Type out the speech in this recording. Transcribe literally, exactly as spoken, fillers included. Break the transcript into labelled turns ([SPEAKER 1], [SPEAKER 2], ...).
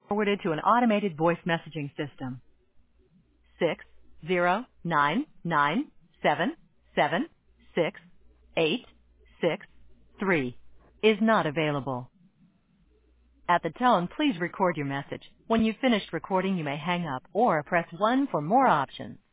[SPEAKER 1] Forwarded to an automated voice messaging system. Six zero nine nine seven seven six eight six three is not available. At the tone, please record your message. When you've finished recording, you may hang up or press one for more options.